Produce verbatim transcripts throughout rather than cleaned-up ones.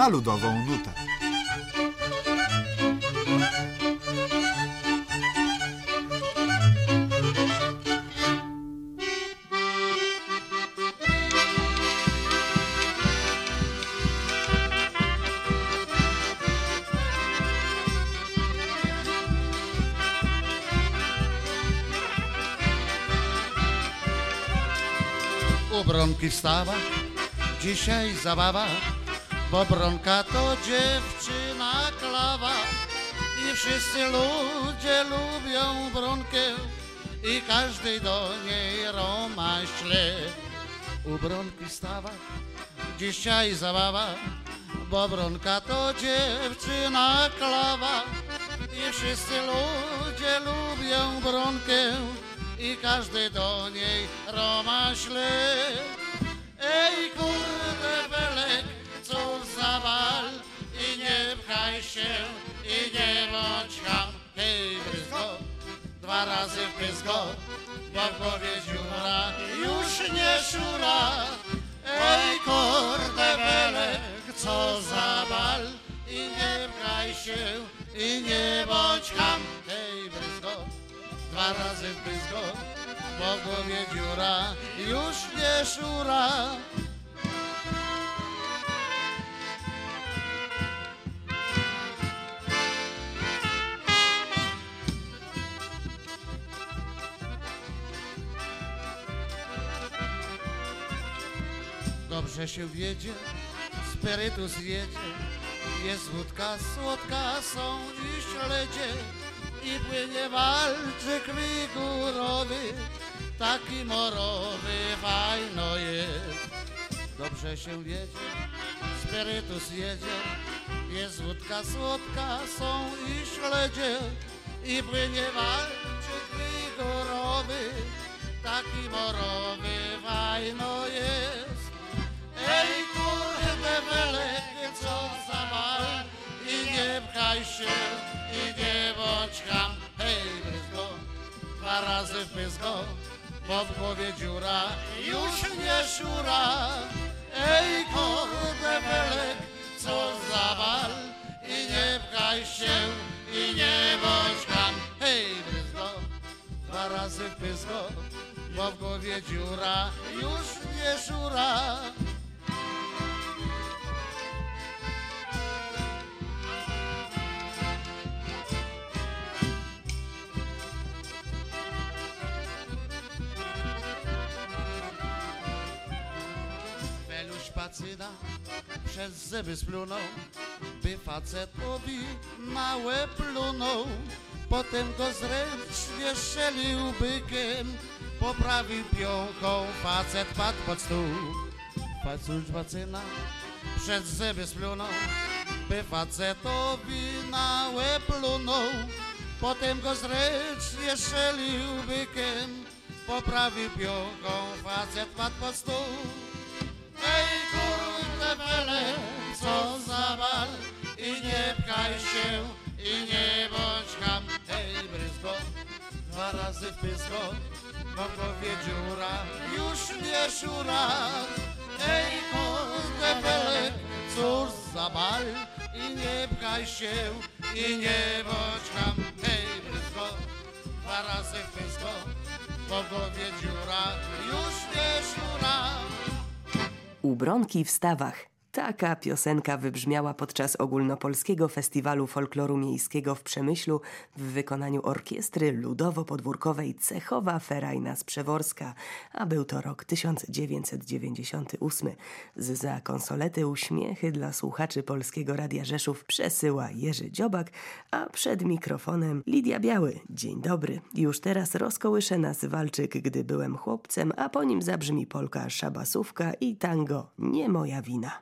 na ludową nutę. U Bronki wstawa, dzisiaj zabawa, bo Bronka to dziewczyna klawa. I wszyscy ludzie lubią Bronkę i każdy do niej romaśle. U Bronki wstawa, dzisiaj zabawa, bo Bronka to dziewczyna klawa. I wszyscy ludzie lubią Bronkę i każdy do niej romaśle. Ej kurde belek, cóż za bal, i nie pchaj się, i nie bądź cham. Hej bryzgo, dwa razy w pyzgo, bo w głowie dziura już nie szura. Ej kurde belek, co za bal, i nie pchaj się, i nie bądź cham. Hej bryzgo, dwa razy w pyzgo, bo w głowie dziura już nie szura. Dobrze się wiedzie, spirytus jedzie, jest wódka słodka, są dziś śledzie. I płynie walczyk wigurowy, taki morowy, fajno jest. Dobrze się wiedzie, spirytus jedzie, jest wódka słodka, są i śledzie. I płynie walczyk wigurowy, taki morowy, fajno jest. Ej kurde belek, co za bal, i nie pchaj się, i nie bądź cham. Hej bryzgo, dwa razy w pyzgo, bo w głowie dziura już nie szura. Ej kurde belek, co za bal, i nie pchaj się, i nie bądź cham. Hej bryzgo, dwa razy w pyzgo, bo w głowie dziura już nie szura. Pacyna przez zęby splunął, by facetowi na łeb plunął. Potem go zręcznie strzelił bykiem, poprawił piąchą, facet padł pod stół. Pacuś pacyna przez zęby splunął, by facetowi na łeb plunął. Potem go zręcznie strzelił bykiem, poprawił piąchą, facet padł pod stół. Ej kurde belek, co za bal, i nie pchaj się, i nie bądź cham. Hej bryzgo, dwa razy w pyzgo, bo w głowie dziura już nie szura. Ej kurde belek, cóż za bal, i nie pchaj się, i nie bądź cham. Hej bryzgo, dwa razy w pyzgo, bo w głowie dziura już nie szura. U Bronki w stawach. Taka piosenka wybrzmiała podczas ogólnopolskiego festiwalu folkloru miejskiego w Przemyślu w wykonaniu orkiestry ludowo-podwórkowej Cechowa Ferajna z Przeworska, a był to rok tysiąc dziewięćset dziewięćdziesiąty ósmy. Zza konsolety uśmiechy dla słuchaczy Polskiego Radia Rzeszów przesyła Jerzy Dziobak, a przed mikrofonem Lidia Biały. Dzień dobry. Już teraz rozkołysze nas walczyk Gdy byłem chłopcem, a po nim zabrzmi polka Szabasówka i tango Nie moja wina.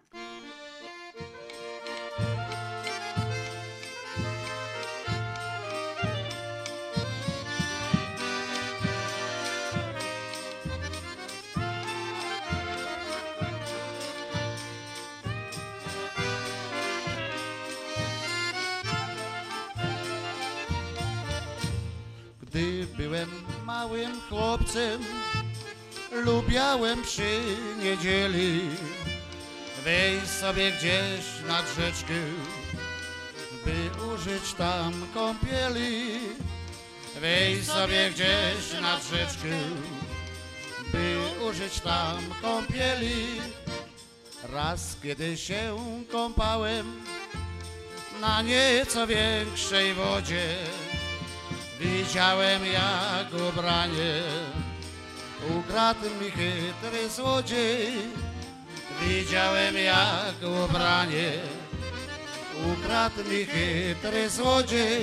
Gdy byłem małym chłopcem, lubiałem przy niedzieli Wejdź sobie gdzieś nad rzeczkę, by użyć tam kąpieli. Wejdź sobie gdzieś nad rzeczkę, by użyć tam kąpieli. Raz kiedy się kąpałem na nieco większej wodzie, widziałem jak ubranie ukradł mi chytry złodziej. Widziałem jak ubranie ukradł mi chytry złodziej.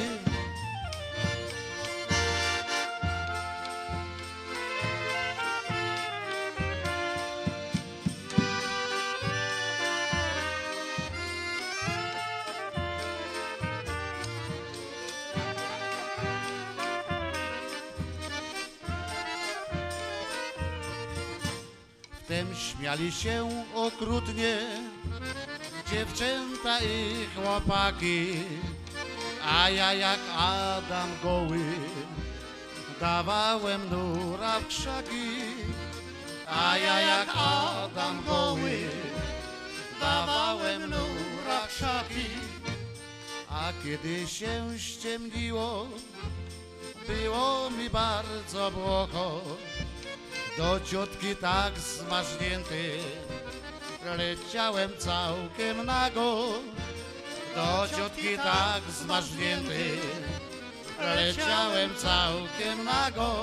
Wtem śmiali się okrutnie dziewczęta i chłopaki, a ja jak Adam goły dawałem nura w krzaki. A ja jak Adam goły dawałem nura w krzaki. A kiedy się ściemniło, było mi bardzo błoko. Do ciotki tak zmarznięty leciałem całkiem nago. Do ciotki tak zmarznięty leciałem całkiem nago.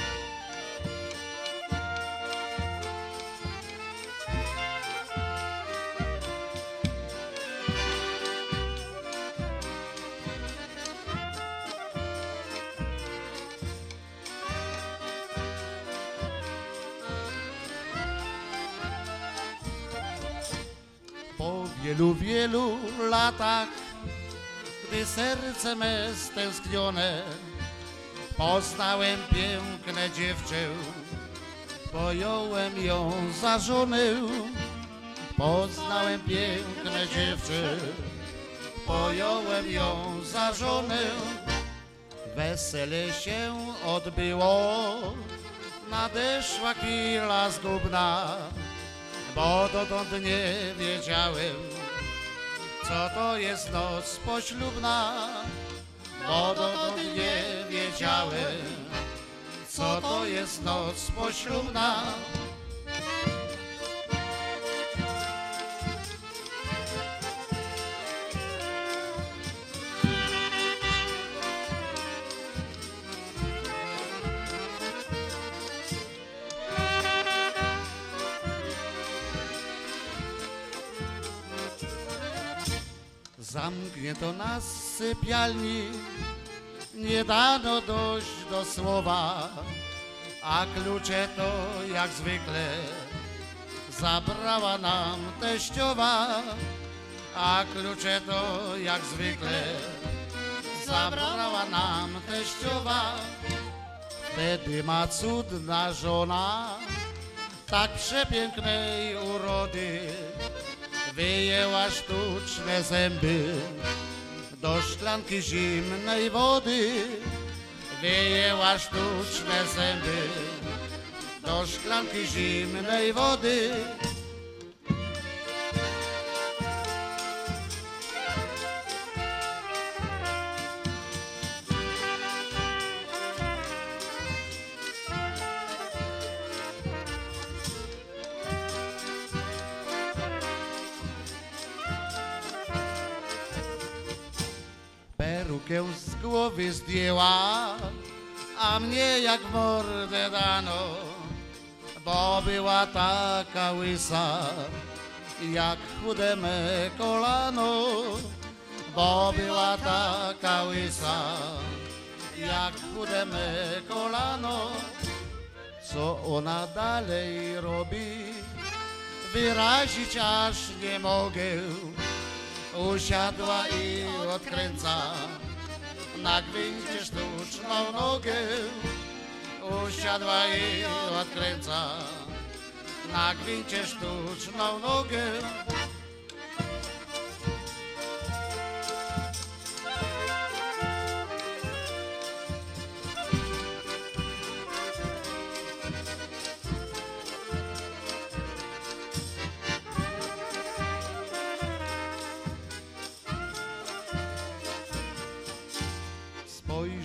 Po wielu, wielu latach, gdy serce me stęsknione, poznałem piękne dziewczę, pojąłem ją za żonę. Poznałem piękne dziewczę, pojąłem ją za żonę. Wesele się odbyło, nadeszła chwila zgubna, bo dotąd nie wiedziałem, co to jest noc poślubna. Bo dotąd nie wiedziałem, co to jest noc poślubna. Zamknięto nas w sypialni, nie dano dojść do słowa, a klucze to jak zwykle zabrała nam teściowa. A klucze to jak zwykle zabrała nam teściowa. Wtedy ma cudna żona tak przepięknej urody, wyjęła sztuczne zęby do szklanki zimnej wody. Wyjęła sztuczne zęby do szklanki zimnej wody. Perukę z głowy zdjęła, a mnie jak w mordę dano, bo była taka łysa, jak chude me kolano. Bo była taka łysa, jak chude me kolano. Co ona dalej robi, wyrazić aż nie mogę. Usiadła i odkręca na gwincie sztuczną nogę. Usiadła i odkręca na gwincie sztuczną nogę.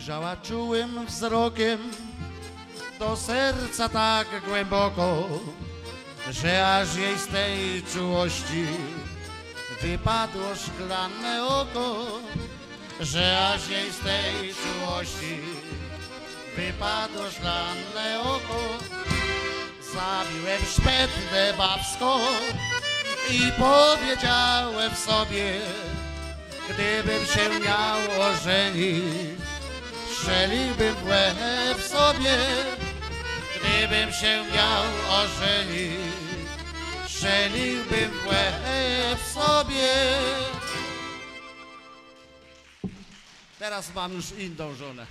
spojrzała czułym wzrokiem do serca tak głęboko, że aż jej z tej czułości wypadło szklane oko, że aż jej z tej czułości wypadło szklane oko. Zabiłem szpetę babską i powiedziałem sobie, gdybym się miał ożenić, strzeliłbym w łeb sobie. Gdybym się miał ożenić, strzeliłbym w łeb sobie. Teraz mam już inną żonę.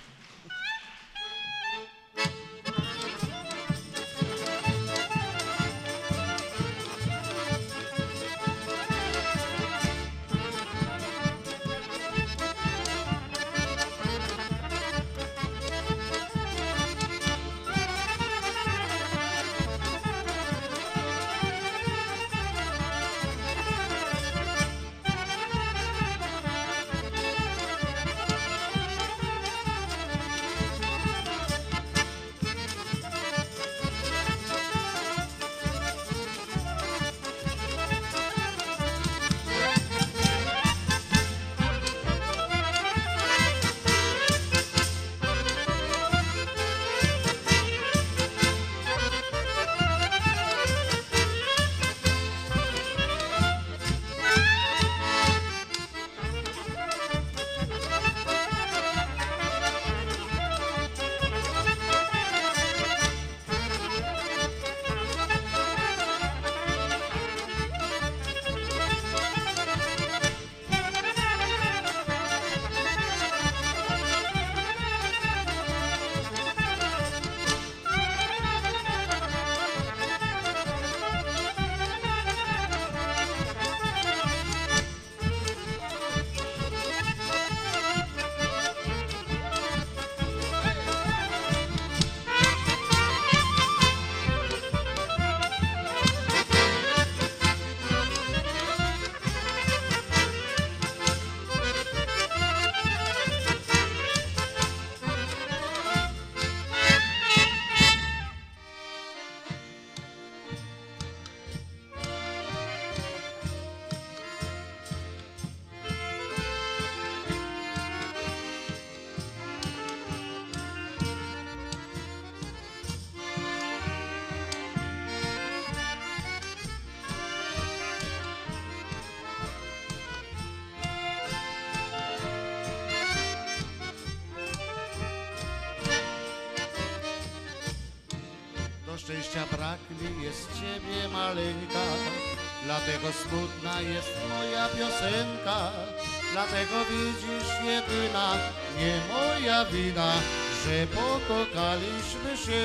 Szczęścia brak mi jest ciebie maleńka, dlatego smutna jest moja piosenka. Dlatego widzisz jedyna, nie moja wina, że pokochaliśmy się.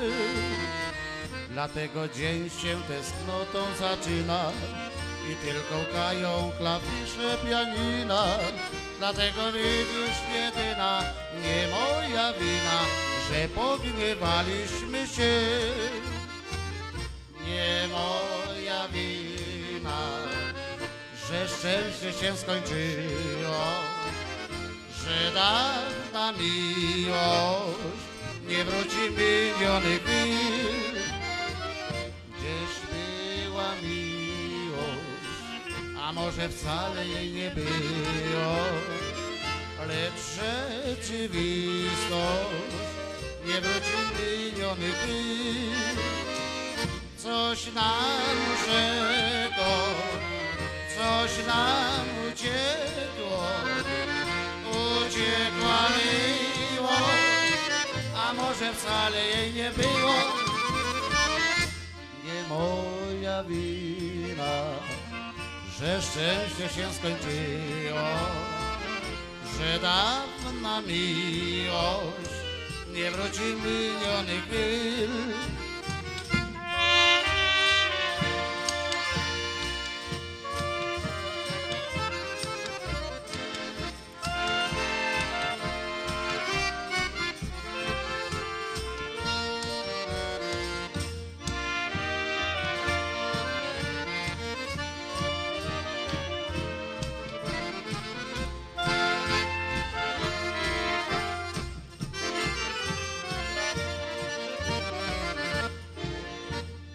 Dlatego dzień się tęsknotą zaczyna i tylko łkają klawisze pianina. Dlatego widzisz jedyna, nie moja wina, że pogniewaliśmy się. Nie moja wina, że szczęście się skończyło, że dawna miłość nie wróci miliony chwil. Gdzieś była miłość, a może wcale jej nie było, lecz rzeczywistość nie wróci miliony chwil. Coś nam uciekło, coś nam uciekło, uciekła miłość, a może wcale jej nie było. Nie moja wina, że szczęście się skończyło, że dawna miłość nie wróci miliony chwil.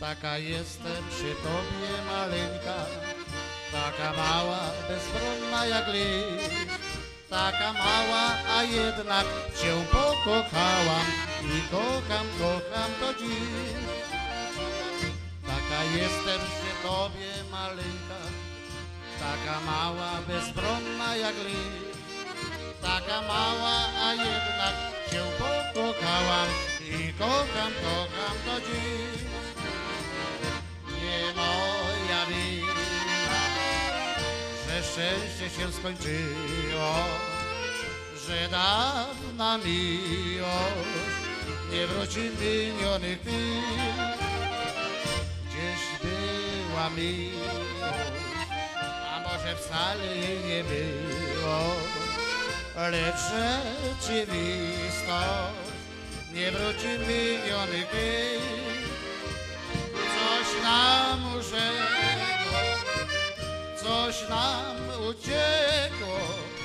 taka jestem przy tobie maleńka, taka mała, bezbronna jak liść, taka mała, a jednak cię pokochałam i kocham, kocham do dziś. Taka jestem przy tobie maleńka, taka mała, bezbronna jak liść, taka mała, a jednak cię pokochałam i kocham, kocham do dziś. Nie moja wina, że szczęście się skończyło, że dawna miłość nie wróci miniony chwil. Gdzieś była miłość, a może wcale jej nie było, lecz rzeczywistość nie wróci miniony chwil. Coś nam urzekło, coś nam uciekło,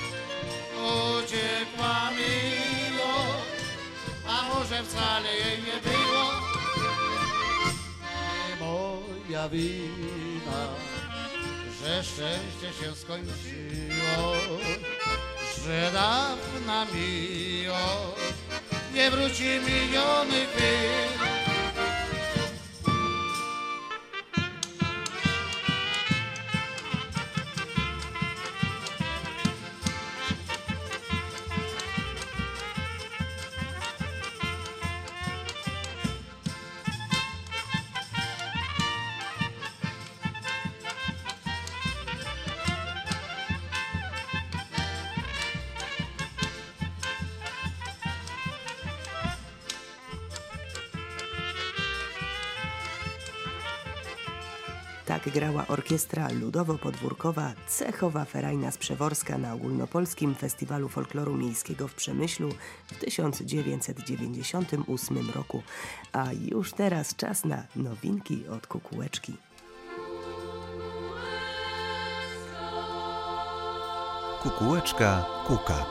uciekła miłość, a może wcale jej nie było. Nie moja wina, że szczęście się skończyło, że dawna miłość nie wróci miniony chwil. Tak grała orkiestra ludowo-podwórkowa Cechowa Ferajna Przeworska na Ogólnopolskim Festiwalu Folkloru Miejskiego w Przemyślu w tysiąc dziewięćset dziewięćdziesiątym ósmym roku. A już teraz czas na nowinki od Kukułeczki. Kukułeczka kuka.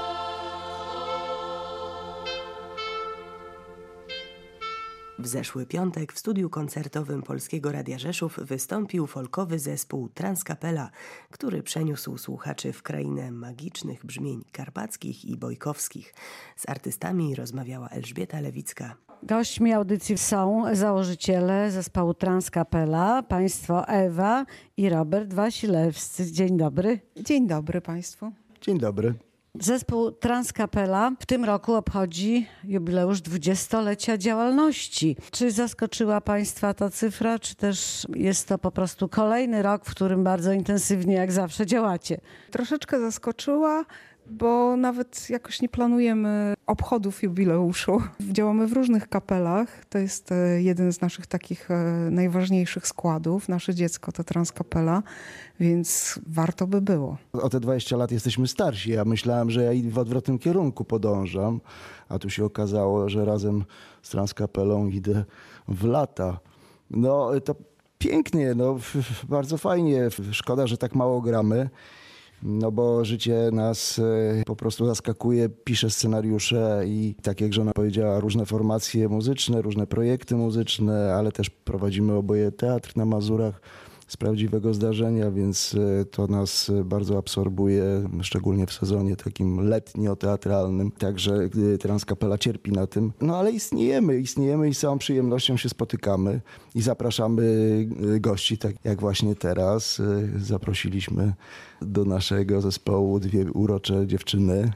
W zeszły piątek w studiu koncertowym Polskiego Radia Rzeszów wystąpił folkowy zespół Transkapela, który przeniósł słuchaczy w krainę magicznych brzmień karpackich i bojkowskich. Z artystami rozmawiała Elżbieta Lewicka. Gośćmi audycji są założyciele zespołu Transkapela, państwo Ewa i Robert Wasilewscy. Dzień dobry. Dzień dobry państwu. Dzień dobry. Zespół Transkapela w tym roku obchodzi jubileusz dwudziestolecia działalności. Czy zaskoczyła państwa ta cyfra, czy też jest to po prostu kolejny rok, w którym bardzo intensywnie jak zawsze działacie? Troszeczkę zaskoczyła, bo nawet jakoś nie planujemy obchodów jubileuszu. Działamy w różnych kapelach. To jest jeden z naszych takich najważniejszych składów. Nasze dziecko to Transkapela, więc warto by było. O te dwadzieścia lat jesteśmy starsi. Ja myślałem, że ja w odwrotnym kierunku podążam, a tu się okazało, że razem z Transkapelą idę w lata. No to pięknie, no bardzo fajnie. Szkoda, że tak mało gramy. No bo życie nas po prostu zaskakuje, pisze scenariusze i tak jak żona powiedziała, różne formacje muzyczne, różne projekty muzyczne, ale też prowadzimy oboje teatr na Mazurach z prawdziwego zdarzenia, więc to nas bardzo absorbuje, szczególnie w sezonie takim letnio-teatralnym. Także Transkapela cierpi na tym. No ale istniejemy, istniejemy i z całą przyjemnością się spotykamy i zapraszamy gości, tak jak właśnie teraz. Zaprosiliśmy do naszego zespołu dwie urocze dziewczyny,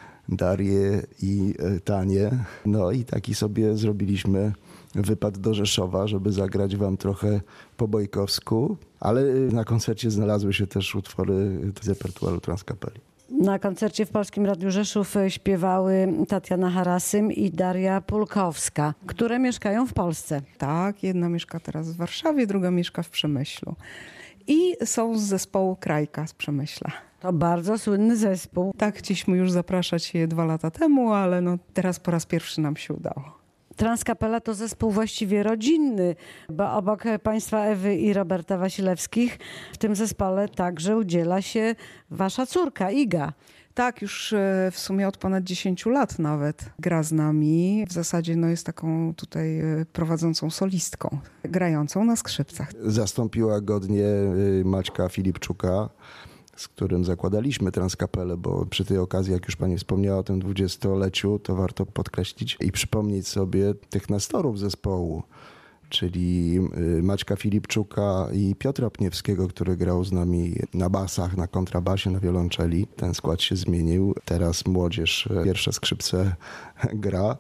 Darię i Tanię. No i taki sobie zrobiliśmy wypad do Rzeszowa, żeby zagrać wam trochę po bojkowsku, ale na koncercie znalazły się też utwory z repertuaru Transkapeli. Na koncercie w Polskim Radiu Rzeszów śpiewały Tatiana Harasym i Daria Pulkowska, które mieszkają w Polsce. Tak, jedna mieszka teraz w Warszawie, druga mieszka w Przemyślu. I są z zespołu Krajka z Przemyśla. To bardzo słynny zespół. Tak, chcieliśmy już zapraszać je dwa lata temu, ale no teraz po raz pierwszy nam się udało. Transkapela to zespół właściwie rodzinny, bo obok państwa Ewy i Roberta Wasilewskich w tym zespole także udziela się wasza córka Iga. Tak, już w sumie od ponad dziesięciu lat nawet gra z nami. W zasadzie no, jest taką tutaj prowadzącą solistką, grającą na skrzypcach. Zastąpiła godnie Maćka Filipczuka, z którym zakładaliśmy Transkapelę, bo przy tej okazji, jak już pani wspomniała o tym dwudziestoleciu, to warto podkreślić i przypomnieć sobie tych nestorów zespołu, czyli Maćka Filipczuka i Piotra Pniewskiego, który grał z nami na basach, na kontrabasie, na wiolonczeli. Ten skład się zmienił. Teraz młodzież pierwsze skrzypce gra,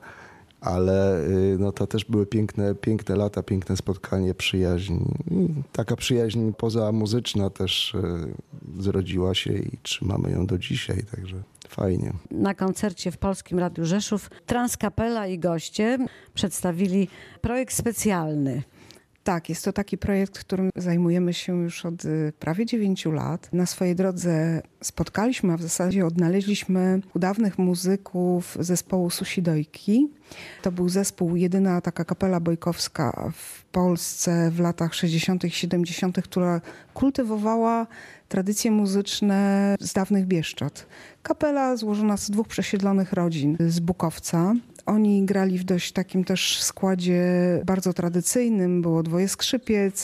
ale no to też były piękne, piękne lata, piękne spotkanie, przyjaźń. Taka przyjaźń pozamuzyczna też zrodziła się i trzymamy ją do dzisiaj, także fajnie. Na koncercie w Polskim Radiu Rzeszów Transkapela i goście przedstawili projekt specjalny. Tak, jest to taki projekt, którym zajmujemy się już od prawie dziewięciu lat. Na swojej drodze spotkaliśmy, a w zasadzie odnaleźliśmy u dawnych muzyków zespołu Susi Dojki. To był zespół, jedyna taka kapela bojkowska w Polsce w latach sześćdziesiątych i siedemdziesiątych, która kultywowała tradycje muzyczne z dawnych Bieszczad. Kapela złożona z dwóch przesiedlonych rodzin z Bukowca. Oni grali w dość takim też składzie bardzo tradycyjnym. Było dwoje skrzypiec,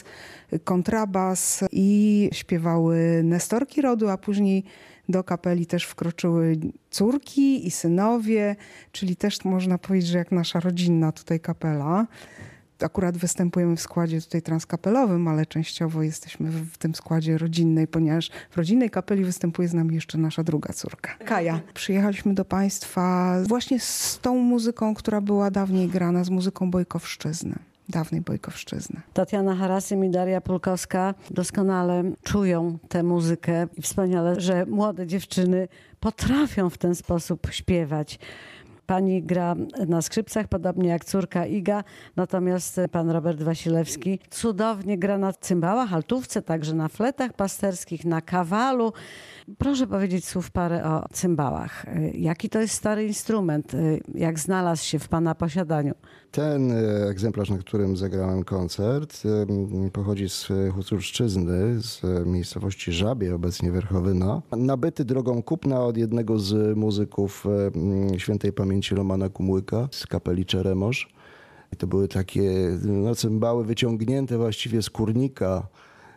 kontrabas i śpiewały nestorki rodu, a później do kapeli też wkroczyły córki i synowie, czyli też można powiedzieć, że jak nasza rodzinna tutaj kapela. Akurat występujemy w składzie tutaj transkapelowym, ale częściowo jesteśmy w tym składzie rodzinnej, ponieważ w rodzinnej kapeli występuje z nami jeszcze nasza druga córka, Kaja. Przyjechaliśmy do państwa właśnie z tą muzyką, która była dawniej grana, z muzyką Bojkowszczyzny. Dawnej Bojkowszczyzny. Tatiana Harasym i Daria Pulkowska doskonale czują tę muzykę i wspaniale, że młode dziewczyny potrafią w ten sposób śpiewać. Pani gra na skrzypcach, podobnie jak córka Iga, natomiast pan Robert Wasilewski cudownie gra na cymbałach, altówce, także na fletach pasterskich, na kawalu. Proszę powiedzieć słów parę o cymbałach. Jaki to jest stary instrument? Jak znalazł się w pana posiadaniu? Ten egzemplarz, na którym zagrałem koncert, pochodzi z Huculszczyzny, z miejscowości Żabie, obecnie Werchowyna. Nabyty drogą kupna od jednego z muzyków świętej pamięci Romana Kumłyka z kapeli Czeremosz. I to były takie no, cymbały wyciągnięte właściwie z kurnika,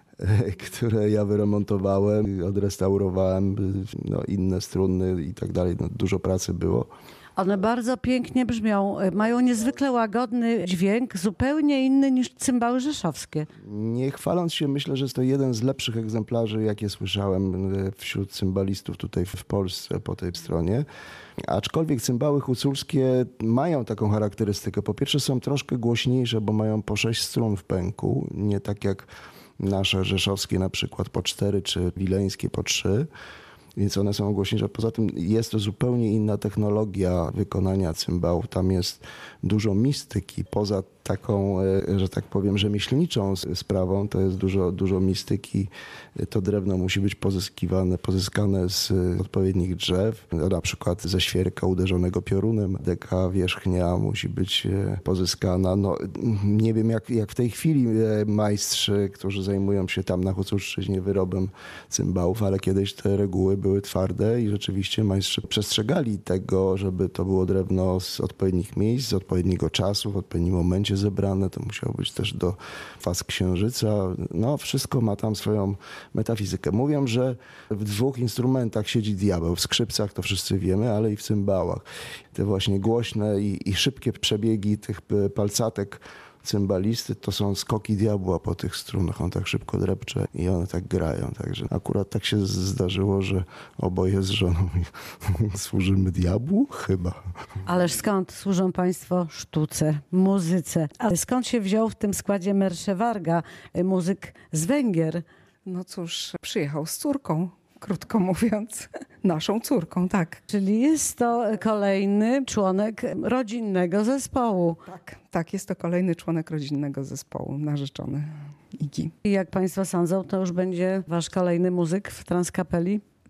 które ja wyremontowałem, odrestaurowałem, no, inne struny i tak dalej. No, dużo pracy było. One bardzo pięknie brzmią, mają niezwykle łagodny dźwięk, zupełnie inny niż cymbały rzeszowskie. Nie chwaląc się, myślę, że jest to jeden z lepszych egzemplarzy, jakie słyszałem wśród cymbalistów tutaj w Polsce po tej stronie. Aczkolwiek cymbały huculskie mają taką charakterystykę. Po pierwsze są troszkę głośniejsze, bo mają po sześć strun w pęku, nie tak jak nasze rzeszowskie na przykład po cztery, czy wileńskie po trzy. Więc one są głośniejsze. Poza tym jest to zupełnie inna technologia wykonania cymbałów. Tam jest dużo mistyki. Poza taką, że tak powiem, rzemieślniczą sprawą, to jest dużo, dużo mistyki. To drewno musi być pozyskiwane, pozyskane z odpowiednich drzew. Na przykład ze świerka uderzonego piorunem. Deka wierzchnia musi być pozyskana. No, nie wiem, jak, jak w tej chwili majstrzy, którzy zajmują się tam na Huculszczyźnie wyrobem cymbałów, ale kiedyś te reguły były twarde i rzeczywiście majstrzy przestrzegali tego, żeby to było drewno z odpowiednich miejsc, z odpowiedniego czasu, w odpowiednim momencie zebrane. To musiało być też do faz księżyca. No, wszystko ma tam swoją metafizykę. Mówią, że w dwóch instrumentach siedzi diabeł. W skrzypcach to wszyscy wiemy, ale i w cymbałach. Te właśnie głośne i, i szybkie przebiegi tych palcatek cymbalisty to są skoki diabła po tych strunach. On tak szybko drepcze i one tak grają. Także akurat tak się zdarzyło, że oboje z żoną służymy diabłu? Chyba. Ależ skąd służą państwo sztuce, muzyce? Ale skąd się wziął w tym składzie Mersze Varga, muzyk z Węgier? No cóż, przyjechał z córką. Krótko mówiąc, naszą córką, tak. Czyli jest to kolejny członek rodzinnego zespołu. Tak, tak, jest to kolejny członek rodzinnego zespołu, narzeczony Igi. I jak państwo sądzą, to już będzie wasz kolejny muzyk w Transkapeli?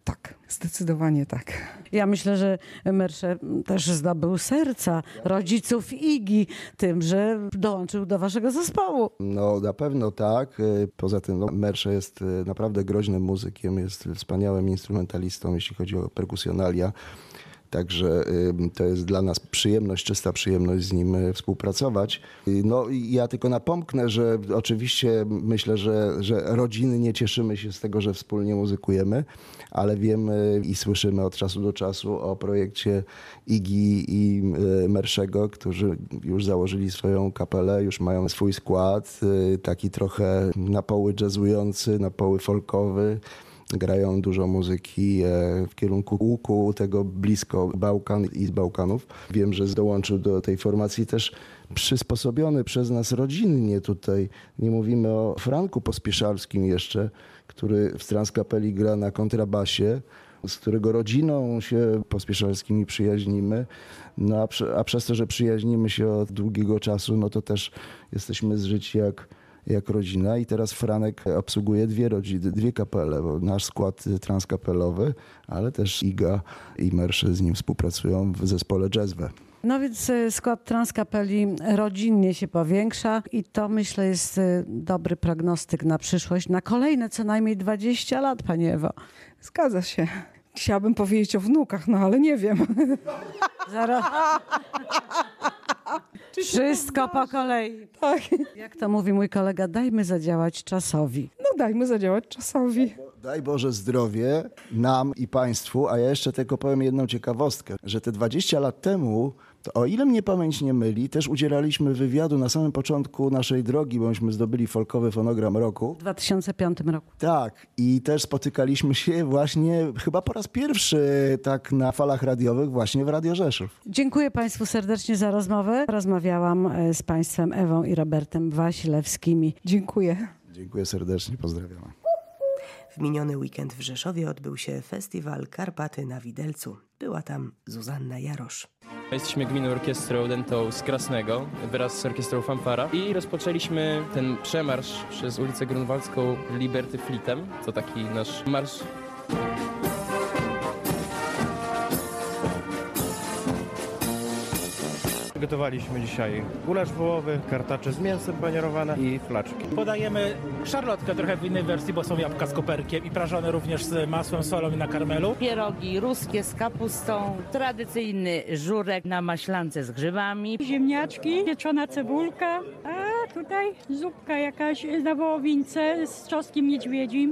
tak, zdecydowanie tak. Ja myślę, że Mersze też zdobył serca rodziców Igi tym, że dołączył do waszego zespołu. No na pewno tak. Poza tym no, Mersze jest naprawdę groźnym muzykiem, jest wspaniałym instrumentalistą, jeśli chodzi o perkusjonalia. Także to jest dla nas przyjemność, czysta przyjemność z nim współpracować. No i ja tylko napomknę, że oczywiście myślę, że, że rodzinnie cieszymy się z tego, że wspólnie muzykujemy, ale wiemy i słyszymy od czasu do czasu o projekcie Igi i Merszego, którzy już założyli swoją kapelę, już mają swój skład, taki trochę na poły jazzujący, na poły folkowy. Grają dużo muzyki w kierunku łuku, tego blisko Bałkan i z Bałkanów. Wiem, że dołączył do tej formacji też przysposobiony przez nas rodzinnie tutaj. Nie mówimy o Franku Pospieszalskim jeszcze, który w Transkapeli gra na kontrabasie, z którego rodziną się Pospieszalskimi przyjaźnimy. No a, prze, a przez to, że przyjaźnimy się od długiego czasu, no to też jesteśmy zżyci jak jak rodzina i teraz Franek obsługuje dwie rodziny, dwie kapele, bo nasz skład transkapelowy, ale też Iga i Mersze z nim współpracują w zespole Jazzwe. No więc skład Transkapeli rodzinnie się powiększa i to myślę jest dobry prognostyk na przyszłość, na kolejne co najmniej dwadzieścia lat, Pani Ewo. Zgadza się. Chciałabym powiedzieć o wnukach, no ale nie wiem. Zaraz. Wszystko po kolei. Tak. Jak to mówi mój kolega, dajmy zadziałać czasowi. No dajmy zadziałać czasowi. Daj Boże zdrowie nam i Państwu, a ja jeszcze tylko powiem jedną ciekawostkę, że te dwadzieścia lat temu, to o ile mnie pamięć nie myli, też udzielaliśmy wywiadu na samym początku naszej drogi, bo myśmy zdobyli folkowy fonogram roku. W dwa tysiące piątym roku. Tak, i też spotykaliśmy się właśnie chyba po raz pierwszy tak na falach radiowych właśnie w Radio Rzeszów. Dziękuję Państwu serdecznie za rozmowę. Rozmawiałam z Państwem Ewą i Robertem Wasilewskimi. Dziękuję. Dziękuję serdecznie, pozdrawiam. W miniony weekend w Rzeszowie odbył się festiwal Karpaty na Widelcu. Była tam Zuzanna Jarosz. Jesteśmy gminną orkiestrą dentą z Krasnego wraz z orkiestrą Fanfara i rozpoczęliśmy ten przemarsz przez ulicę Grunwaldzką Liberty Flitem. To taki nasz marsz. Przygotowaliśmy dzisiaj gulasz wołowy, kartacze z mięsem panierowane i flaczki. Podajemy szarlotkę trochę w innej wersji, bo są jabłka z koperkiem i prażone również z masłem, solą i na karmelu. Pierogi ruskie z kapustą, tradycyjny żurek na maślance z grzybami. Ziemniaczki, pieczona cebulka, a tutaj zupka jakaś na wołowince z trzoskiem niedźwiedzim.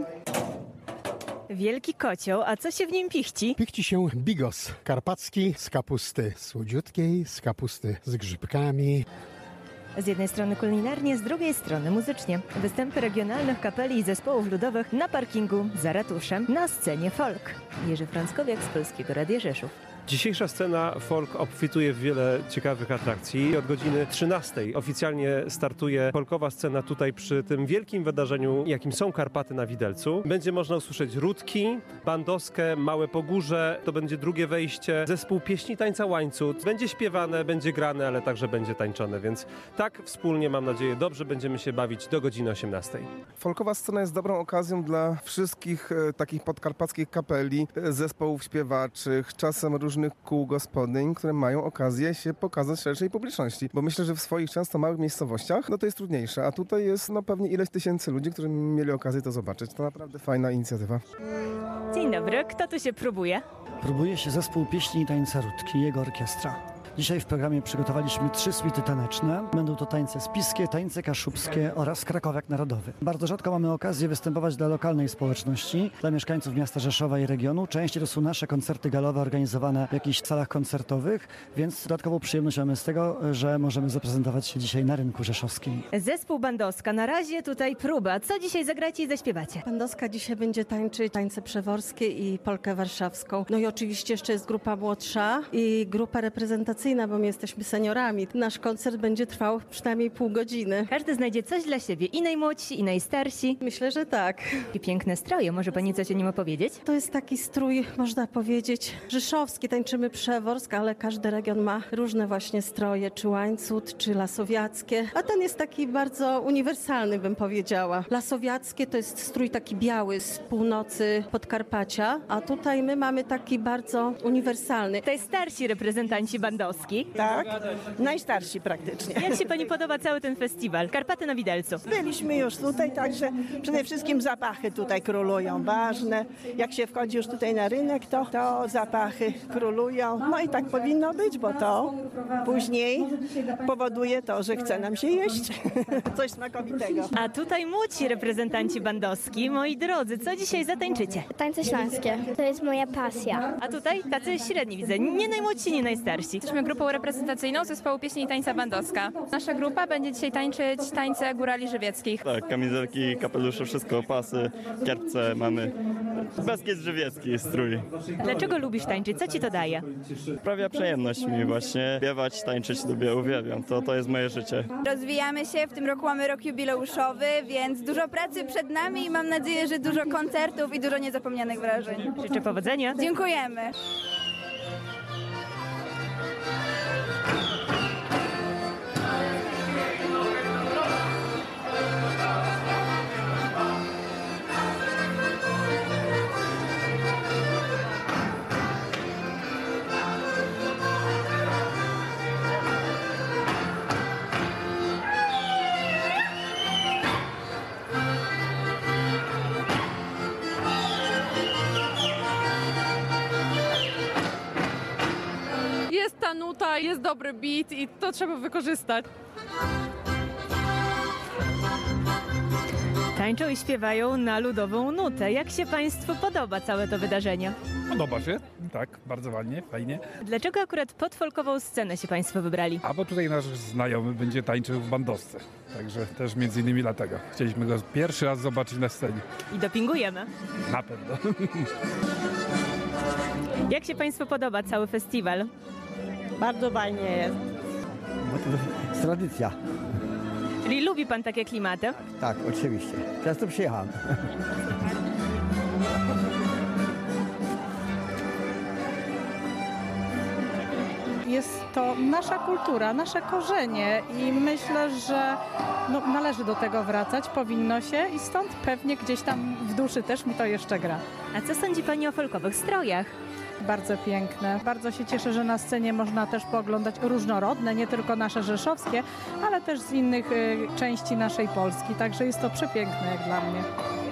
Wielki kocioł, a co się w nim pichci? Pichci się bigos karpacki z kapusty słodziutkiej, z kapusty z grzybkami. Z jednej strony kulinarnie, z drugiej strony muzycznie. Występy regionalnych kapeli i zespołów ludowych na parkingu za ratuszem, na scenie folk. Jerzy Frąckowiak z Polskiego Radia Rzeszów. Dzisiejsza scena folk obfituje w wiele ciekawych atrakcji. Od godziny trzynastej oficjalnie startuje folkowa scena tutaj przy tym wielkim wydarzeniu, jakim są Karpaty na Widelcu. Będzie można usłyszeć rutki, bandoskę, małe pogórze. To będzie drugie wejście. Zespół pieśni tańca łańcuch. Będzie śpiewane, będzie grane, ale także będzie tańczone, więc tak wspólnie, mam nadzieję, dobrze będziemy się bawić do godziny osiemnastej. Folkowa scena jest dobrą okazją dla wszystkich e, takich podkarpackich kapeli, e, zespołów śpiewaczych, czasem różnych kół gospodyń, które mają okazję się pokazać szerszej publiczności. Bo myślę, że w swoich często małych miejscowościach, no to jest trudniejsze, a tutaj jest no pewnie ileś tysięcy ludzi, którzy mieli okazję to zobaczyć. To naprawdę fajna inicjatywa. Dzień dobry, kto tu się próbuje? Próbuje się zespół pieśni i tańca Rutki, jego orkiestra. Dzisiaj w programie przygotowaliśmy trzy suity taneczne. Będą to tańce spiskie, tańce kaszubskie oraz krakowiak narodowy. Bardzo rzadko mamy okazję występować dla lokalnej społeczności, dla mieszkańców miasta Rzeszowa i regionu. Częściej to są nasze koncerty galowe organizowane w jakichś salach koncertowych, więc dodatkową przyjemność mamy z tego, że możemy zaprezentować się dzisiaj na rynku rzeszowskim. Zespół Bandoska, na razie tutaj próba. Co dzisiaj zagracie i zaśpiewacie? Bandoska dzisiaj będzie tańczyć tańce przeworskie i polkę warszawską. No i oczywiście jeszcze jest grupa młodsza i grupa reprezentacyjna tradycyjna, bo my jesteśmy seniorami. Nasz koncert będzie trwał przynajmniej pół godziny. Każdy znajdzie coś dla siebie, i najmłodsi, i najstarsi. Myślę, że tak. I piękne stroje, może pani coś o nim opowiedzieć? To jest taki strój, można powiedzieć, rzeszowski. Tańczymy przeworsk, ale każdy region ma różne właśnie stroje, czy łańcut, czy lasowiackie. A ten jest taki bardzo uniwersalny, bym powiedziała. Lasowiackie to jest strój taki biały z północy Podkarpacia, a tutaj my mamy taki bardzo uniwersalny. To jest starsi reprezentanci bandowski. Tak, najstarsi praktycznie. Jak się pani podoba cały ten festiwal? Karpaty na Widelcu. Byliśmy już tutaj, także przede wszystkim zapachy tutaj królują, ważne. Jak się wchodzi już tutaj na rynek, to, to zapachy królują. No i tak powinno być, bo to później powoduje to, że chce nam się jeść coś smakowitego. A tutaj młodsi reprezentanci bandowski. Moi drodzy, co dzisiaj zatańczycie? Tańce śląskie. To jest moja pasja. A tutaj tacy średni widzę, nie najmłodsi, nie najstarsi. Jesteśmy grupą reprezentacyjną zespołu pieśni i tańca bandowska. Nasza grupa będzie dzisiaj tańczyć tańce górali żywieckich. Tak, kamizelki, kapelusze, wszystko, pasy, kierpce mamy. Beskid żywiecki strój. Dlaczego lubisz tańczyć? Co ci to daje? Sprawia przyjemność mi właśnie. Śpiewać, tańczyć lubię, uwielbiam. To, to jest moje życie. Rozwijamy się, w tym roku mamy rok jubileuszowy, więc dużo pracy przed nami i mam nadzieję, że dużo koncertów i dużo niezapomnianych wrażeń. Życzę powodzenia. Dziękujemy. Jest ta nuta, jest dobry beat i to trzeba wykorzystać. Tańczą i śpiewają na ludową nutę. Jak się państwu podoba całe to wydarzenie? Podoba się, tak, bardzo ładnie, fajnie. Dlaczego akurat pod folkową scenę się państwo wybrali? A bo tutaj nasz znajomy będzie tańczył w bandowce, także też między innymi dlatego. Chcieliśmy go pierwszy raz zobaczyć na scenie. I dopingujemy. Na pewno. Jak się państwu podoba cały festiwal? Bardzo fajnie jest. Bo to jest tradycja. Czyli lubi pan takie klimaty? Tak, oczywiście. Teraz tu przyjechałem. Jest to nasza kultura, nasze korzenie i myślę, że no, należy do tego wracać, powinno się i stąd pewnie gdzieś tam w duszy też mi to jeszcze gra. A co sądzi pani o folkowych strojach? Bardzo piękne. Bardzo się cieszę, że na scenie można też pooglądać różnorodne, nie tylko nasze rzeszowskie, ale też z innych y, części naszej Polski. Także jest to przepiękne jak dla mnie.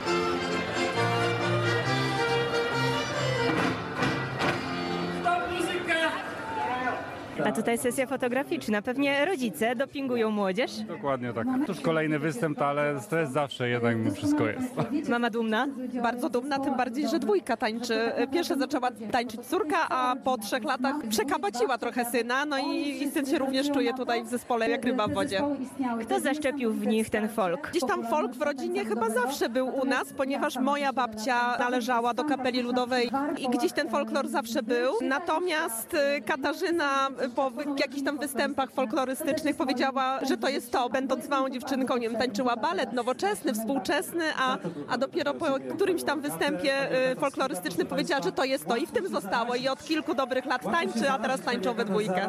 A tutaj sesja fotograficzna. Pewnie rodzice dopingują młodzież? Dokładnie tak. To już kolejny występ, ale stres zawsze jednak mimo wszystko jest. Mama dumna? Bardzo dumna, tym bardziej, że dwójka tańczy. Pierwsza zaczęła tańczyć córka, a po trzech latach przekabaciła trochę syna, no i, i syn się również czuje tutaj w zespole jak ryba w wodzie. Kto zaszczepił w nich ten folk? Gdzieś tam folk w rodzinie chyba zawsze był u nas, ponieważ moja babcia należała do kapeli ludowej i gdzieś ten folklor zawsze był. Natomiast Katarzyna po jakichś tam występach folklorystycznych powiedziała, że to jest to, będąc małą dziewczynką, nie wiem, tańczyła balet nowoczesny, współczesny, a, a dopiero po którymś tam występie folklorystycznym powiedziała, że to jest to i w tym zostało i od kilku dobrych lat tańczy, a teraz tańczą we dwójkę.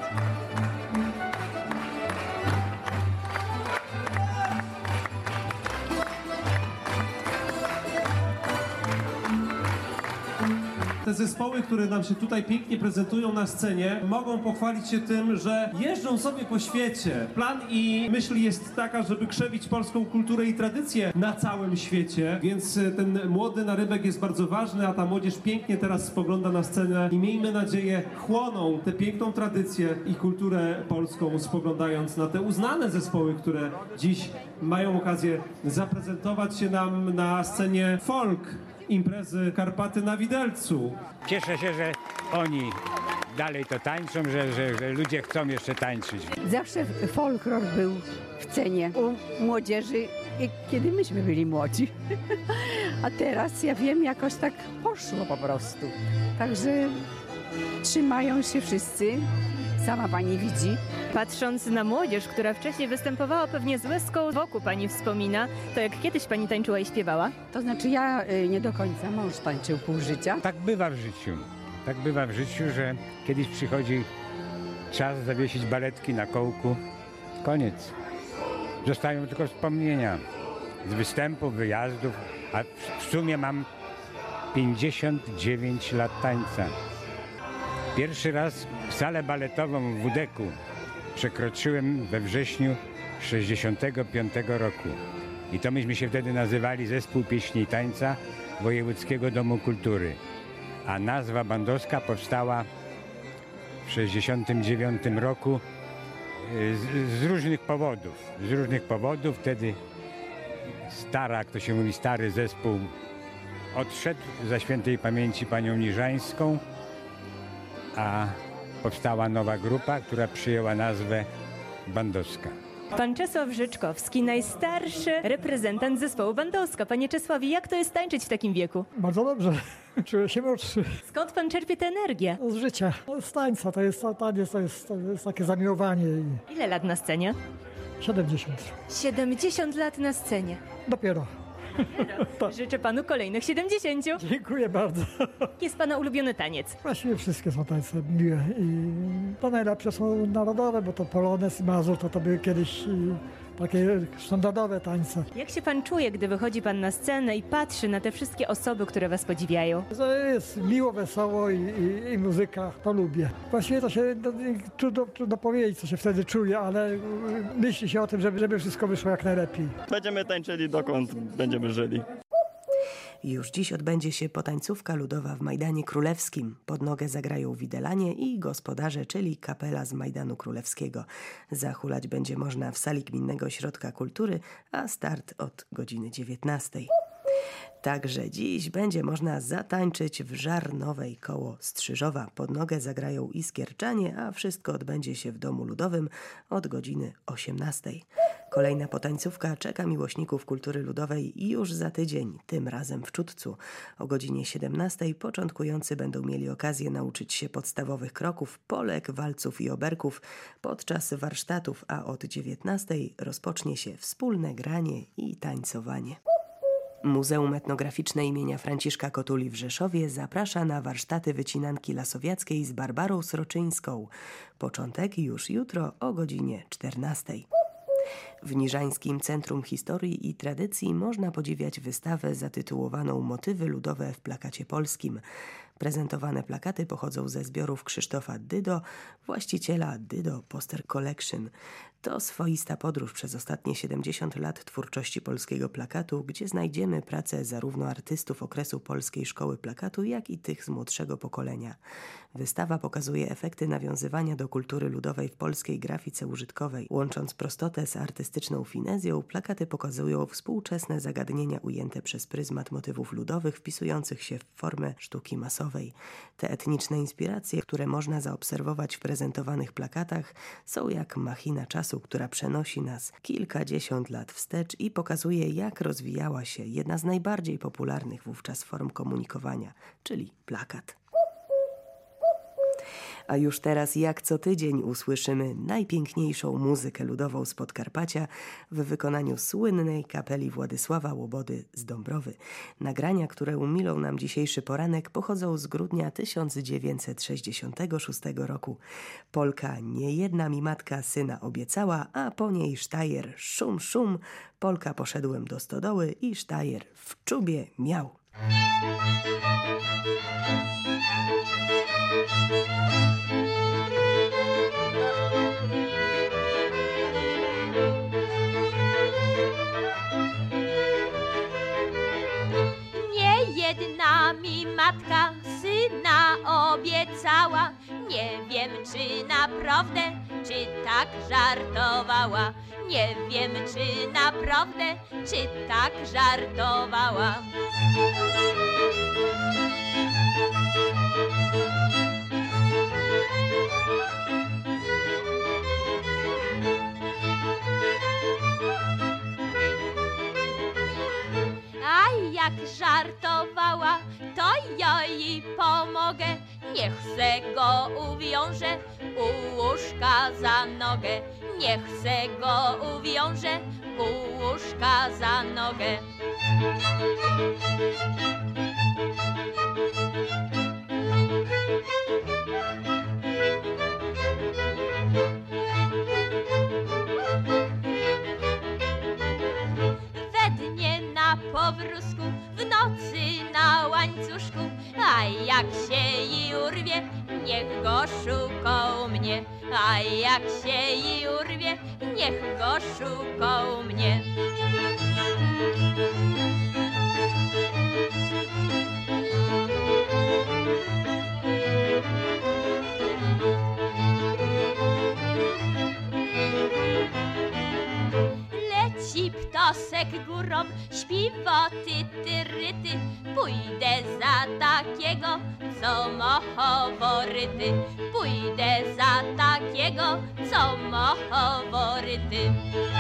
Te zespoły, które nam się tutaj pięknie prezentują na scenie, mogą pochwalić się tym, że jeżdżą sobie po świecie. Plan i myśl jest taka, żeby krzewić polską kulturę i tradycję na całym świecie, więc ten młody narybek jest bardzo ważny, a ta młodzież pięknie teraz spogląda na scenę i miejmy nadzieję chłoną tę piękną tradycję i kulturę polską, spoglądając na te uznane zespoły, które dziś mają okazję zaprezentować się nam na scenie folk imprezy Karpaty na Widelcu. Cieszę się, że oni dalej to tańczą, że, że, że ludzie chcą jeszcze tańczyć. Zawsze folklor był w cenie u młodzieży, kiedy myśmy byli młodzi. A teraz, ja wiem, jakoś tak poszło po prostu. Także trzymają się wszyscy sama pani widzi. Patrząc na młodzież, która wcześniej występowała pewnie z łezką wokół, pani wspomina, to jak kiedyś pani tańczyła i śpiewała? To znaczy ja y, nie do końca, mąż tańczył pół życia. Tak bywa w życiu. Tak bywa w życiu, że kiedyś przychodzi czas zawiesić baletki na kołku. Koniec. Zostają tylko wspomnienia z występów, wyjazdów, a w sumie mam pięćdziesiąt dziewięć lat tańca. Pierwszy raz salę baletową w Wudeku przekroczyłem we wrześniu sześćdziesiątego piątego roku. I to myśmy się wtedy nazywali Zespół Pieśni i Tańca Wojewódzkiego Domu Kultury. A nazwa bandowska powstała w sześćdziesiątym dziewiątym roku z, z różnych powodów. Z różnych powodów wtedy stara, jak to się mówi, stary zespół odszedł za świętej pamięci panią Niżańską, a powstała nowa grupa, która przyjęła nazwę Bandowska. Pan Czesław Rzeczkowski, najstarszy reprezentant zespołu Bandowska. Panie Czesławie, jak to jest tańczyć w takim wieku? Bardzo dobrze. Czuję się młodszy. Skąd pan czerpie tę energię? Z życia. Z tańca. To jest, taniec to jest, to jest takie zamiłowanie. Ile lat na scenie? siedemdziesiąt. siedemdziesiąt lat na scenie. Dopiero. Życzę panu kolejnych siedemdziesięciu. Dziękuję bardzo. Jaki jest pana ulubiony taniec? Właściwie wszystkie są tańce miłe i to najlepsze są narodowe, bo to polonez i mazur to, to były kiedyś takie standardowe tańce. Jak się pan czuje, gdy wychodzi pan na scenę i patrzy na te wszystkie osoby, które was podziwiają? To jest miło, wesoło i, i, i muzyka, to lubię. Właściwie to się no, trudno, trudno powiedzieć, co się wtedy czuje, ale myśli się o tym, żeby, żeby wszystko wyszło jak najlepiej. Będziemy tańczyli dokąd będziemy żyli. Już dziś odbędzie się potańcówka ludowa w Majdanie Królewskim. Pod nogę zagrają Widelanie i gospodarze, czyli kapela z Majdanu Królewskiego. Zahulać będzie można w sali Gminnego Ośrodka Kultury, a start od godziny dziewiętnastej. Także dziś będzie można zatańczyć w Żarnowej koło Strzyżowa. Pod nogę zagrają Iskierczanie, a wszystko odbędzie się w Domu Ludowym od godziny osiemnastej. Kolejna potańcówka czeka miłośników kultury ludowej już za tydzień, tym razem w Czudcu. O godzinie siedemnastej początkujący będą mieli okazję nauczyć się podstawowych kroków, polek, walców i oberków podczas warsztatów, a od dziewiętnastej rozpocznie się wspólne granie i tańcowanie. Muzeum Etnograficzne imienia Franciszka Kotuli w Rzeszowie zaprasza na warsztaty wycinanki lasowiackiej z Barbarą Sroczyńską. Początek już jutro o godzinie czternastej. W Niżańskim Centrum Historii i Tradycji można podziwiać wystawę zatytułowaną Motywy ludowe w plakacie polskim. Prezentowane plakaty pochodzą ze zbiorów Krzysztofa Dydo, właściciela Dydo Poster Collection. To swoista podróż przez ostatnie siedemdziesiąt lat twórczości polskiego plakatu, gdzie znajdziemy pracę zarówno artystów okresu Polskiej Szkoły Plakatu, jak i tych z młodszego pokolenia. Wystawa pokazuje efekty nawiązywania do kultury ludowej w polskiej grafice użytkowej. Łącząc prostotę z artystyczną finezją, plakaty pokazują współczesne zagadnienia ujęte przez pryzmat motywów ludowych wpisujących się w formę sztuki masowej. Te etniczne inspiracje, które można zaobserwować w prezentowanych plakatach, są jak machina czasu, która przenosi nas kilkadziesiąt lat wstecz i pokazuje, jak rozwijała się jedna z najbardziej popularnych wówczas form komunikowania, czyli plakat. A już teraz, jak co tydzień, usłyszymy najpiękniejszą muzykę ludową z Podkarpacia w wykonaniu słynnej kapeli Władysława Łobody z Dąbrowy. Nagrania, które umilą nam dzisiejszy poranek, pochodzą z grudnia tysiąc dziewięćset sześćdziesiątego szóstego roku. Polka Nie jedna mi matka syna obiecała, a po niej sztajer szum szum. Polka poszedłem do stodoły i sztajer w czubie miał. Jedna mi matka syna obiecała, nie wiem czy naprawdę, czy tak żartowała. Nie wiem czy naprawdę, czy tak żartowała. A jak żartowała, to ja jej pomogę. niech se go uwiąże u łóżka za nogę. Niech se go uwiąże u łóżka za nogę. We dnie na powrózku, w nocy na łańcuszku, a jak się i urwie, niech go szukał mnie. A jak się i urwie, niech go szukał mnie. Leci ptasek górą, śpiwa tytyryty. Pójdę za takiego, co ma faworyty. Pójdę za takiego, co ma faworyty.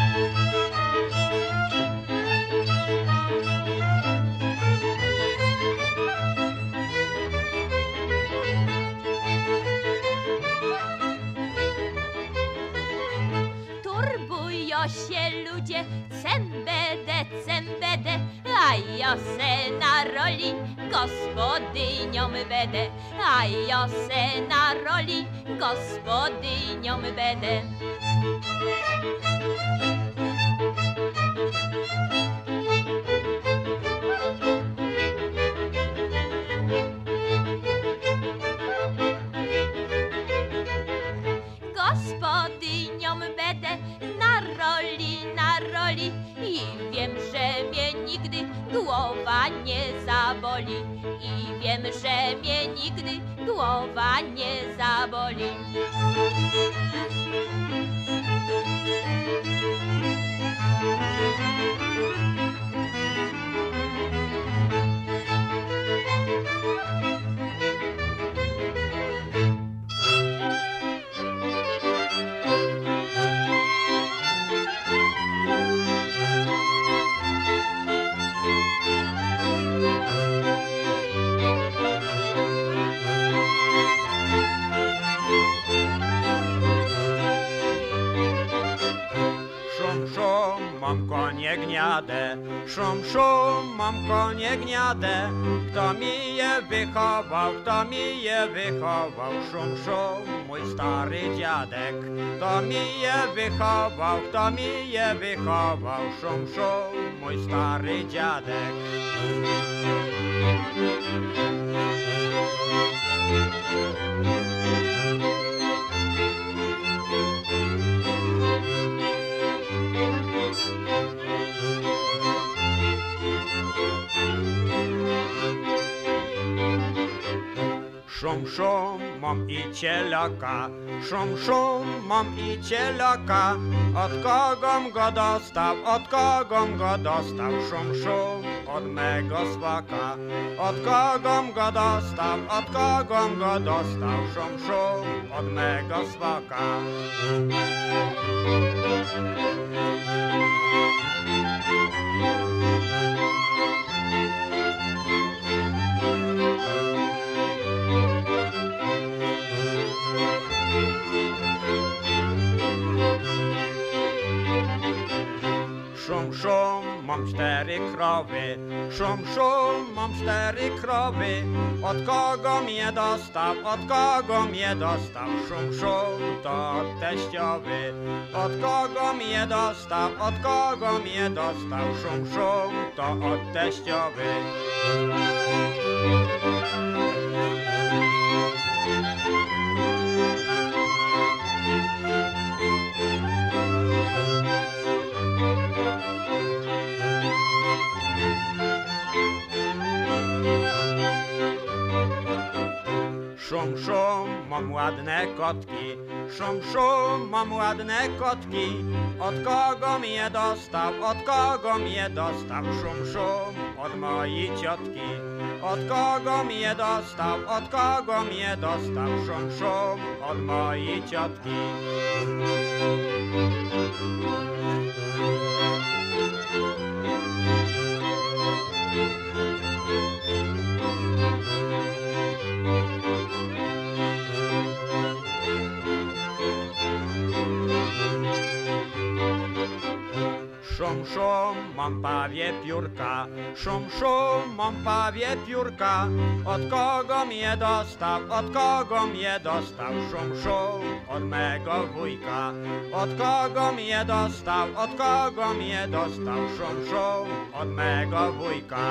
Turbują się ludzie, cembedę, cembedę, a ja se na roli gospodynią będę. A ja se na roli gospodynią będę. Gospodynią będę na roli, na roli i wiem, że mnie nigdy głowa nie zaboli. I wiem, że mnie nigdy głowa nie zaboli. Mam konie gniadę, szum, szum, mam konie gniadę. Kto mi je wychował, kto mi je wychował, szum, szum, mój stary dziadek. Kto mi je wychował, kto mi je wychował, szum, szum, mój stary dziadek. Szum, szum, mam i cielaka, szum, szum, mam i cielaka. Od kogom go dostał, od kogom go dostał, szum, szum, od mego swaka. Od kogom go dostał, od kogom go dostał, szum, szum, od mego swaka. Szum, szum, mam cztery krowy, szum, szum, mam cztery krowy. Od kogo mnie dostał, od kogo mnie dostał, szum, szum, to od teściowy. Od kogo mnie dostał, od kogo mnie dostał, szum, szum, to od teściowy. Szum, szum, mam ładne kotki, szum, szum, mam ładne kotki. Od kogo mnie dostał, od kogo mnie dostał, szum, szum, od mojej ciotki. Od kogo mnie dostał, od kogo mnie dostał, szum, szum, od mojej ciotki. Szum, szum, mam pawie piórka, szum, szum, mam pawie piórka. Od kogo mnie dostał, od kogo mnie dostał? Szum, szum, od mego wujka. Od kogo mnie dostał, od kogo mnie dostał? Szum, szum, od mego wujka.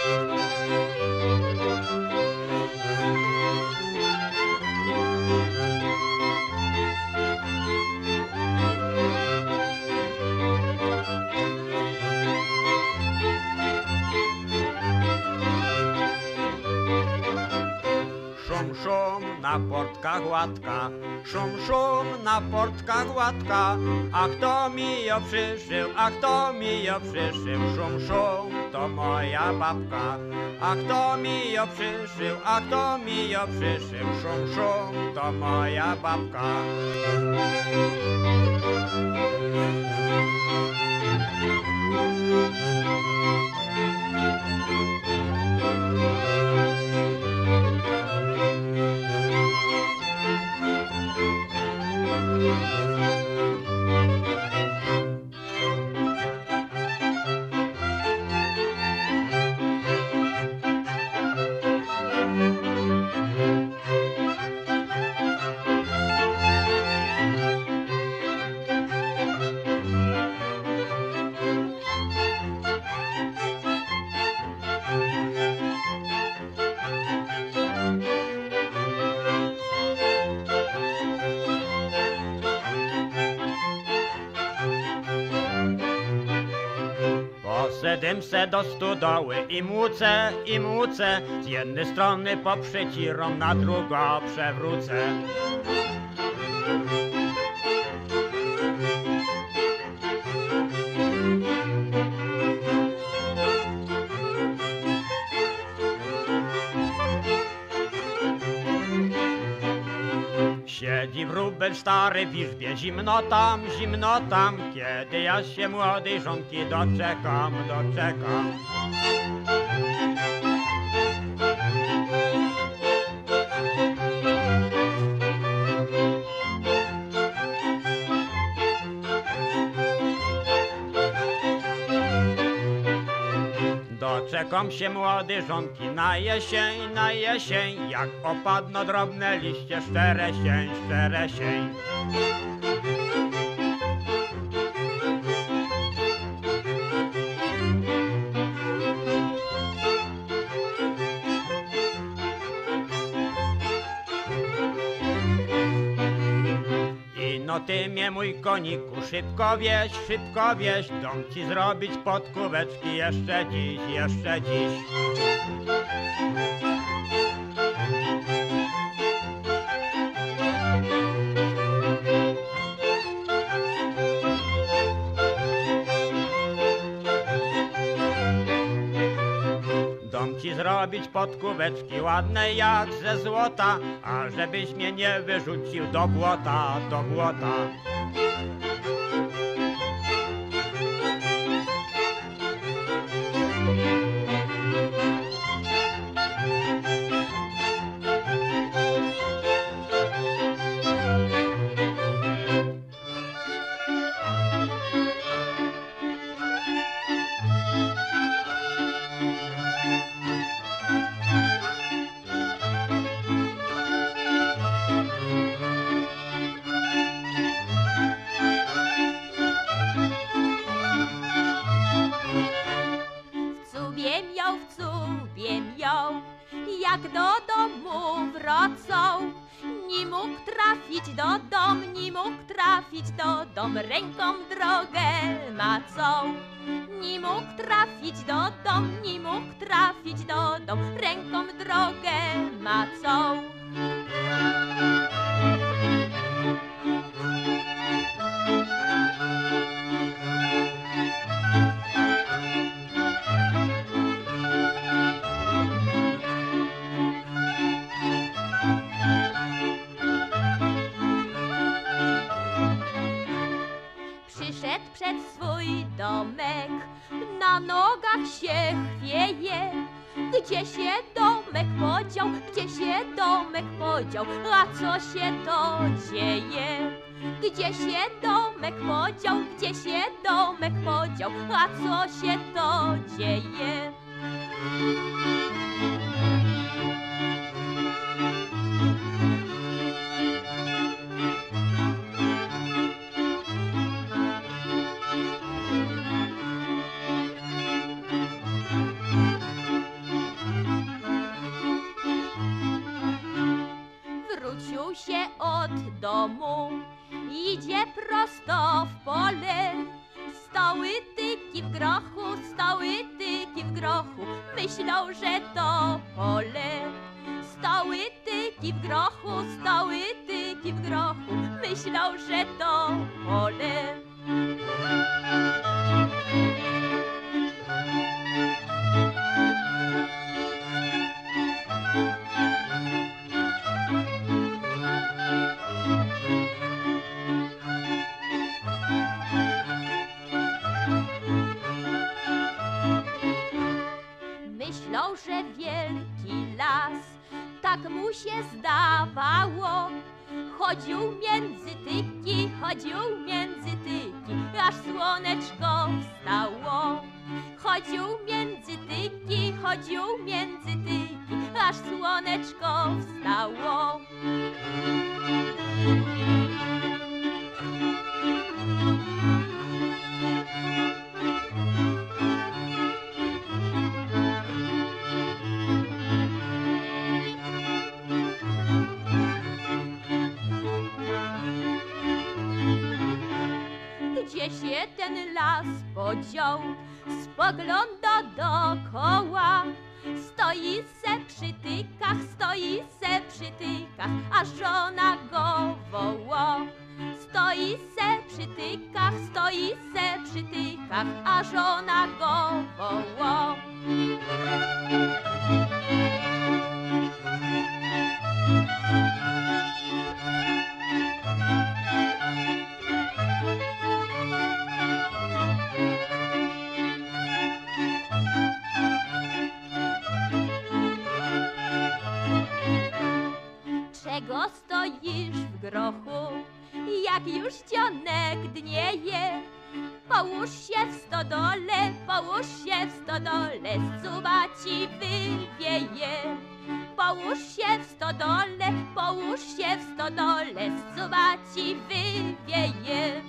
Szum, szum, na portkach łatka, szum, szum, na portkach łatka. A kto mi ją przyszył, a kto mi ją przyszył? Szum, szum, to moja babka. A kto mi ją przyszył, a kto mi ją przyszył? Szum, szum, to moja babka. Poszedłem se do stodoły i młócę, i młócę. Z jednej strony poprzecirom, na drugą przewrócę. Siedzi wróbel stary w izbie, zimno tam, zimno tam. Kiedy ja się młodej żonki doczekam, doczekam. Doczekam się młodej żonki na jesień, na jesień. Jak opadną drobne liście, szczeresień, szczeresień. No ty mnie, mój koniku, szybko wieź, szybko wieź. Dom ci zrobić podkóweczki jeszcze dziś, jeszcze dziś. Dom ci zrobić podkóweczki ładne jak ze złota, a żebyś mnie nie wyrzucił do błota, do błota. Jak do domu wracał, nie mógł trafić do domu, nie mógł trafić do domu, ręką drogę macał. Nie mógł trafić do domu, nie mógł trafić do domu, ręką drogę macał. Przyszedł przed swój domek, na nogach się chwieje. Gdzie się domek podział, gdzie się domek podział, a co się to dzieje? Gdzie się domek domek podział, gdzie się domek podział, a co się to dzieje? Wrócił się od domu, idzie prosto w pole. Stoły tyki w grochu, stoły tyki w grochu, myślał, że to pole. Stoły tyki w grochu, stoły tyki w grochu, myślał, że to pole. Myślał, że wielki las, tak mu się zdawało. Chodził między tyki, chodził między tyki, aż słoneczko wstało. Chodził między tyki, chodził między tyki, aż słoneczko wstało. Gdzie się ten las podział, spogląda dokoła. Stoi se przy tykach, stoi se przy tykach, a żona go woła. Stoi se przy tykach, stoi se przy tykach, a żona go woła. Czego stoisz w grochu, jak już dzionek dnieje? Połóż się w stodole, połóż się w stodole, z cuba ci wywieje. Połóż się w stodole, połóż się w stodole, z cuba ci wywieje.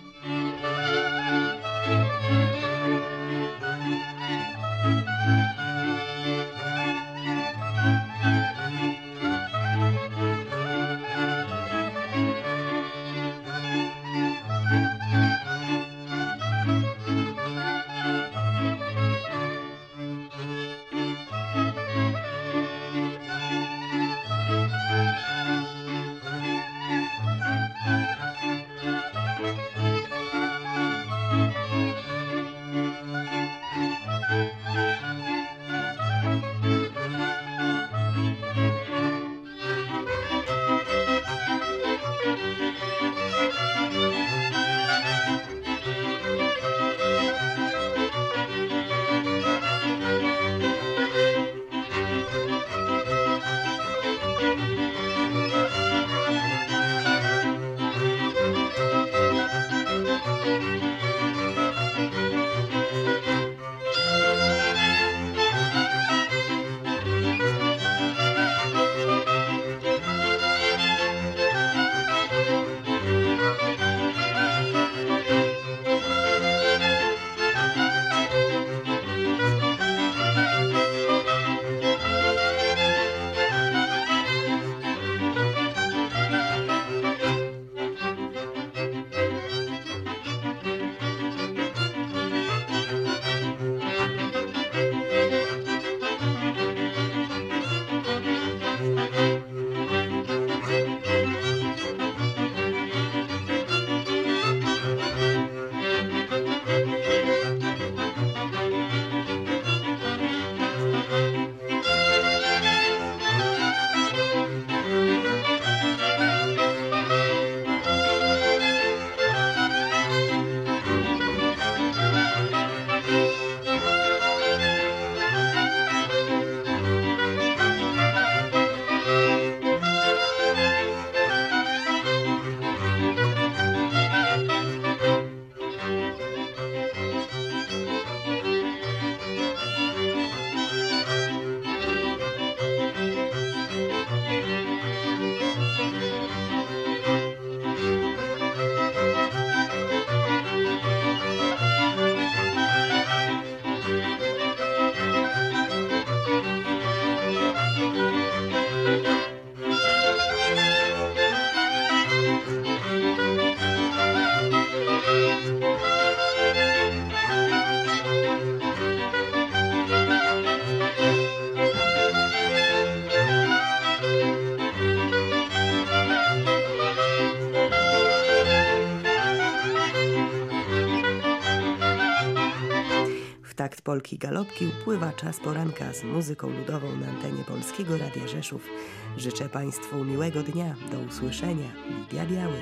takt polki galopki upływa czas poranka z muzyką ludową na antenie Polskiego Radia Rzeszów. Życzę Państwu miłego dnia. Do usłyszenia. Lidia Biały.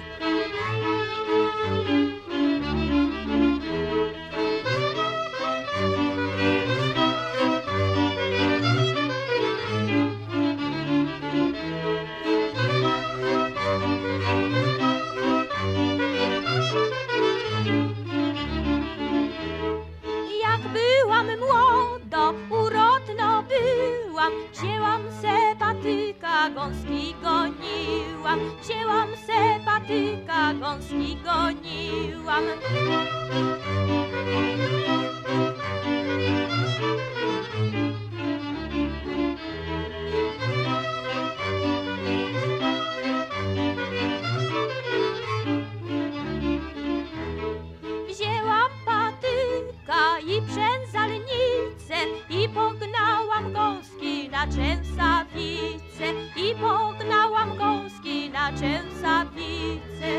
Wzięłam se patyka, gąski goniłam. Wzięłam se patyka, gąski goniłam. Wzięłam patyka i przędzalnicę i pognałam gąski na Częsawice, i pognałam gąski na Częsawice.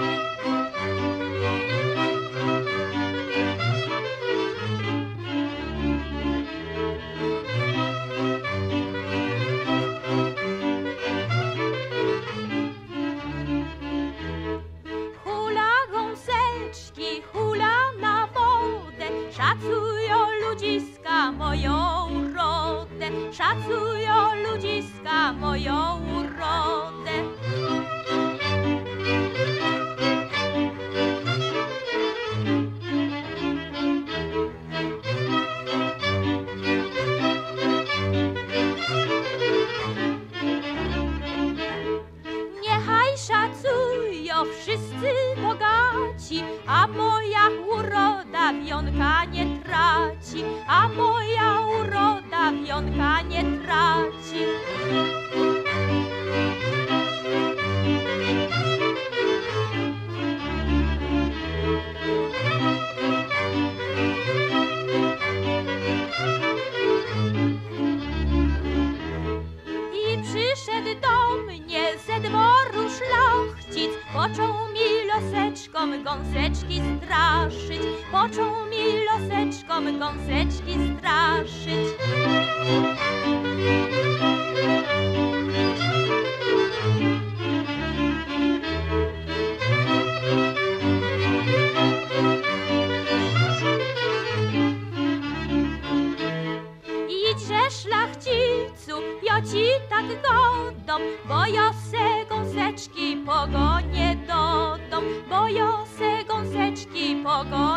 Hula gąseczki, hula na wodę, szacują ludziska moją urodę, szacują ludziska moją urodę. Niechaj szacują wszyscy bogaci, a moja uroda wionka nie traci, a moja uroda wionka nie traci. I przyszedł do mnie ze dworu szlachcic, począł mi loseczkom gąseczki straszyć, począł mi loseczkom gąseczki straszyć. Idźże szlachcicu, ja ci tak godom, bo ja se gąseczki pogonię do dom, bo ja se gąseczki pogonię.